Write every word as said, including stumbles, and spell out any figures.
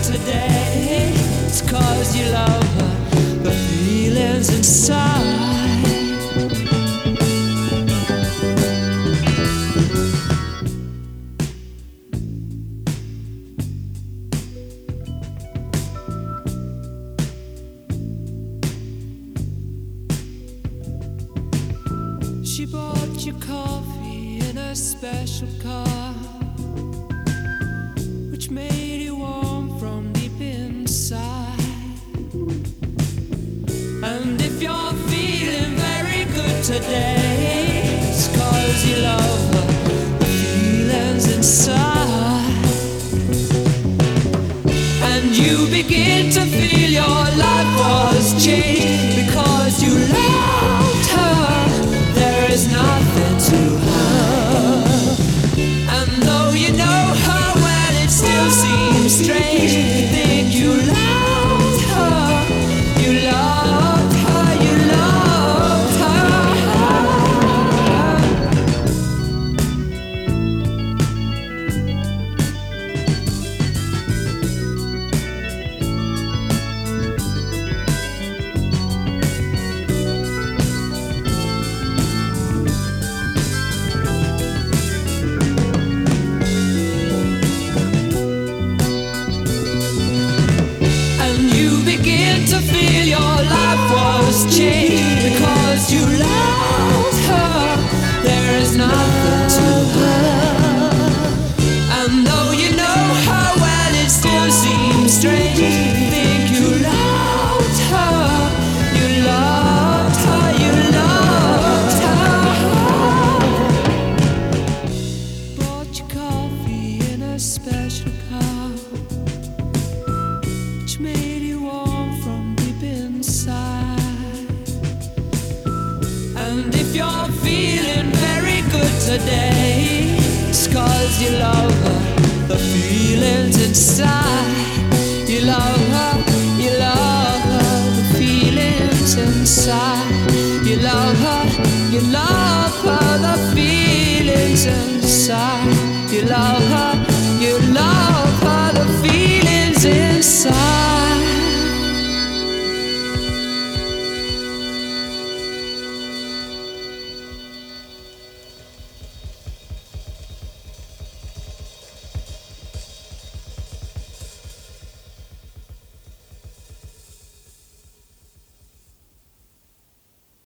today. It's 'cause you love her, the feelings inside. She bought you coffee in a special car, which made you warm from deep inside. And if you're feeling very good today, it's 'cause you love her, the feelings inside. And you begin to feel your life was changed because you loved her. There is nothing to her. And though you know her well, it still seems strange to think you loved her. You loved her, you loved her. To feel your life was changed because you loved her. There is nothing to her. And though you know her well, it still seems strange to think you loved her. You loved her, you loved her. Bought you coffee in a special car, which made you warm from deep inside. And if you're feeling very good today, it's 'cause you love her, the feelings inside. You love her, you love her, the feelings inside. You love her, you love her, the feelings inside.